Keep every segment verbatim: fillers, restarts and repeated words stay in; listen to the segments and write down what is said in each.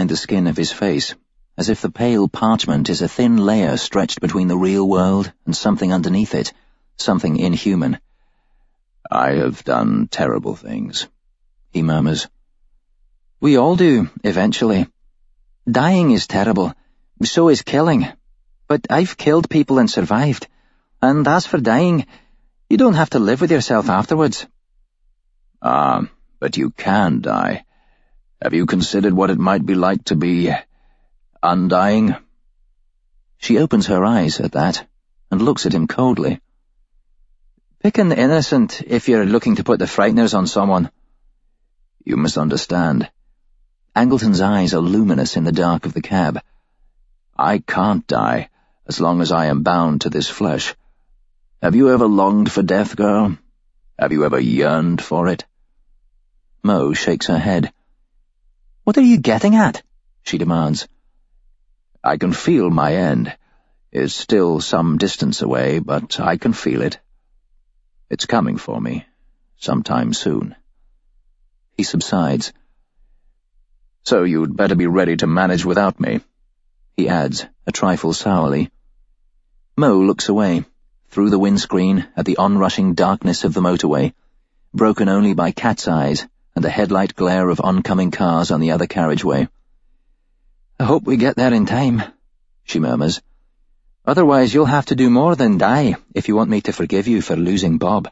and the skin of his face, as if the pale parchment is a thin layer stretched between the real world and something underneath it, something inhuman. "I have done terrible things," he murmurs. "We all do, eventually. Dying is terrible. So is killing. But I've killed people and survived. And as for dying, you don't have to live with yourself afterwards." "Ah, but you can die. Have you considered what it might be like to be undying?" She opens her eyes at that and looks at him coldly. "Pick an innocent if you're looking to put the frighteners on someone." "You misunderstand." Angleton's eyes are luminous in the dark of the cab. "I can't die as long as I am bound to this flesh. Have you ever longed for death, girl? Have you ever yearned for it?" Mo shakes her head. "What are you getting at?" she demands. "I can feel my end. It's still some distance away, but I can feel it. It's coming for me, sometime soon." He subsides. "So you'd better be ready to manage without me," he adds, a trifle sourly. Mo looks away, through the windscreen at the onrushing darkness of the motorway, broken only by cat's eyes and the headlight glare of oncoming cars on the other carriageway. "I hope we get there in time," she murmurs. "Otherwise you'll have to do more than die if you want me to forgive you for losing Bob."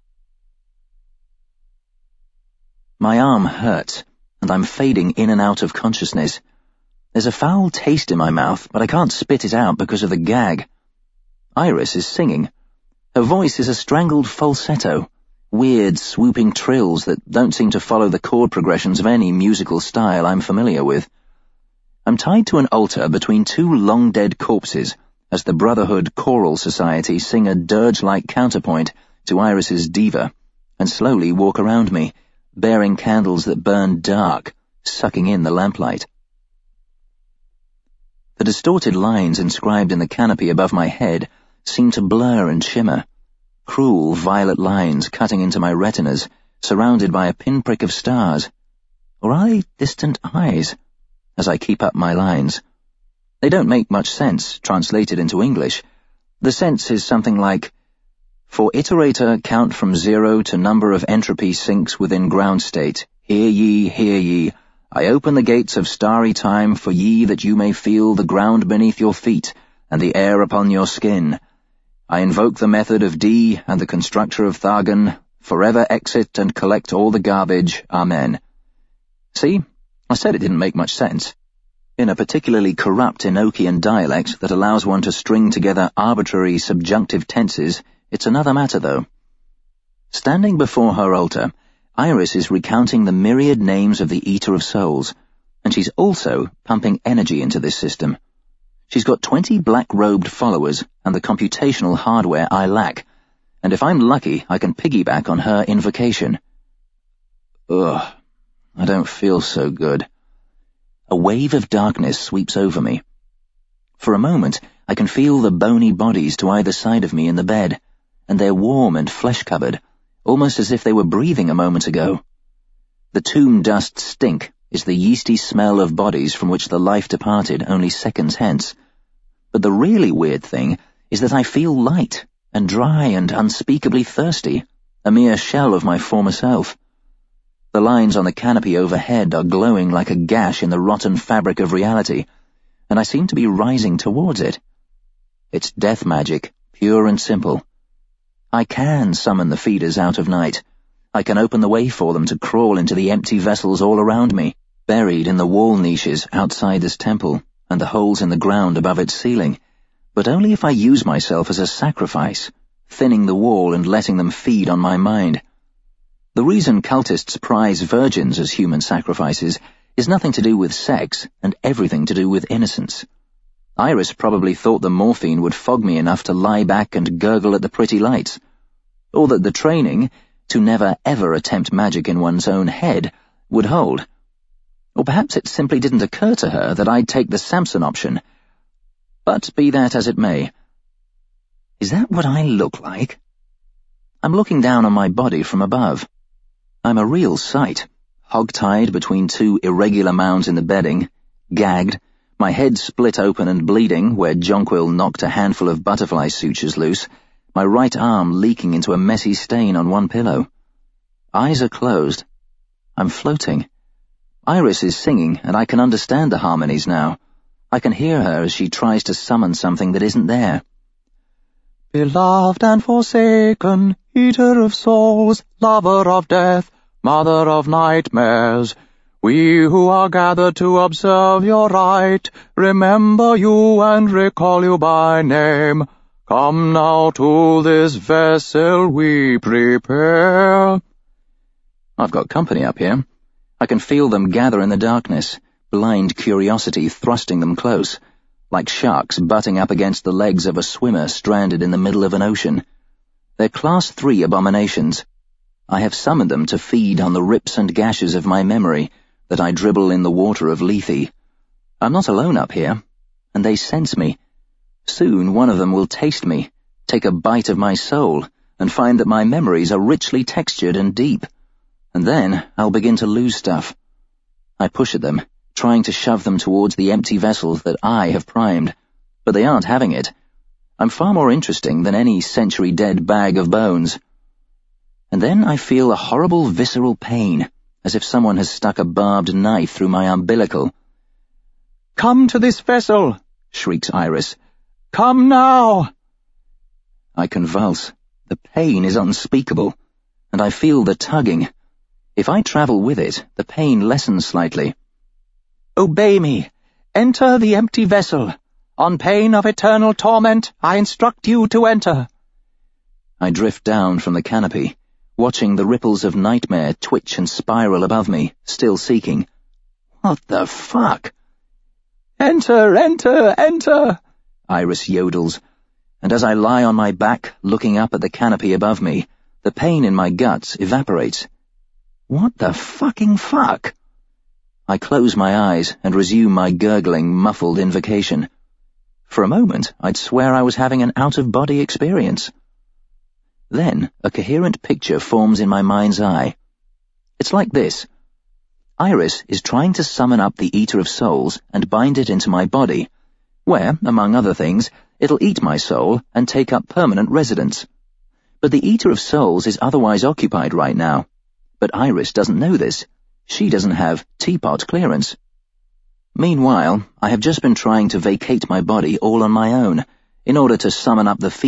My arm hurts, and I'm fading in and out of consciousness. There's a foul taste in my mouth, but I can't spit it out because of the gag. Iris is singing. Her voice is a strangled falsetto, weird, swooping trills that don't seem to follow the chord progressions of any musical style I'm familiar with. I'm tied to an altar between two long-dead corpses as the Brotherhood Choral Society sing a dirge-like counterpoint to Iris's diva and slowly walk around me, bearing candles that burn dark, sucking in the lamplight. The distorted lines inscribed in the canopy above my head seem to blur and shimmer, cruel violet lines cutting into my retinas, surrounded by a pinprick of stars. Or are they distant eyes? As I keep up my lines. They don't make much sense, translated into English. The sense is something like, "For iterator count from zero to number of entropy sinks within ground state. Hear ye, hear ye. I open the gates of starry time for ye that you may feel the ground beneath your feet and the air upon your skin. I invoke the method of D and the constructor of Thargon. Forever exit and collect all the garbage. Amen." See? I said it didn't make much sense. In a particularly corrupt Enochian dialect that allows one to string together arbitrary subjunctive tenses, it's another matter, though. Standing before her altar, Iris is recounting the myriad names of the Eater of Souls, and she's also pumping energy into this system. She's got twenty black-robed followers and the computational hardware I lack, and if I'm lucky, I can piggyback on her invocation. Ugh, I don't feel so good. A wave of darkness sweeps over me. For a moment, I can feel the bony bodies to either side of me in the bed, and they're warm and flesh-covered, almost as if they were breathing a moment ago. The tomb dust stink is the yeasty smell of bodies from which the life departed only seconds hence. But the really weird thing is that I feel light and dry and unspeakably thirsty, a mere shell of my former self. The lines on the canopy overhead are glowing like a gash in the rotten fabric of reality, and I seem to be rising towards it. It's death magic, pure and simple. I can summon the feeders out of night. I can open the way for them to crawl into the empty vessels all around me, buried in the wall niches outside this temple and the holes in the ground above its ceiling, but only if I use myself as a sacrifice, thinning the wall and letting them feed on my mind. The reason cultists prize virgins as human sacrifices is nothing to do with sex and everything to do with innocence. Iris probably thought the morphine would fog me enough to lie back and gurgle at the pretty lights, or that the training, to never ever attempt magic in one's own head, would hold. Or perhaps it simply didn't occur to her that I'd take the Samson option. But be that as it may. Is that what I look like? I'm looking down on my body from above. I'm a real sight, hog-tied between two irregular mounds in the bedding, gagged, my head split open and bleeding where Jonquil knocked a handful of butterfly sutures loose, my right arm leaking into a messy stain on one pillow. Eyes are closed. I'm floating. Iris is singing, and I can understand the harmonies now. I can hear her as she tries to summon something that isn't there. Beloved and forsaken, eater of souls, lover of death, mother of nightmares, we who are gathered to observe your rite, remember you and recall you by name. Come now to this vessel we prepare. I've got company up here. I can feel them gather in the darkness, blind curiosity thrusting them close, like sharks butting up against the legs of a swimmer stranded in the middle of an ocean. They're class three abominations. I have summoned them to feed on the rips and gashes of my memory that I dribble in the water of Lethe. I'm not alone up here, and they sense me. Soon one of them will taste me, take a bite of my soul, and find that my memories are richly textured and deep. And then I'll begin to lose stuff. I push at them, trying to shove them towards the empty vessels that I have primed, but they aren't having it. I'm far more interesting than any century-dead bag of bones. And then I feel a horrible visceral pain, as if someone has stuck a barbed knife through my umbilical. "Come to this vessel!" shrieks Iris. "Come now!" I convulse. The pain is unspeakable, and I feel the tugging. If I travel with it, the pain lessens slightly. "Obey me. Enter the empty vessel. On pain of eternal torment, I instruct you to enter." I drift down from the canopy, watching the ripples of nightmare twitch and spiral above me, still seeking. What the fuck? "Enter, enter, enter," Iris yodels, and as I lie on my back, looking up at the canopy above me, the pain in my guts evaporates. What the fucking fuck? I close my eyes and resume my gurgling, muffled invocation. For a moment, I'd swear I was having an out-of-body experience. Then, a coherent picture forms in my mind's eye. It's like this. Iris is trying to summon up the Eater of Souls and bind it into my body, where, among other things, it'll eat my soul and take up permanent residence. But the Eater of Souls is otherwise occupied right now. But Iris doesn't know this. She doesn't have teapot clearance. Meanwhile, I have just been trying to vacate my body all on my own, in order to summon up the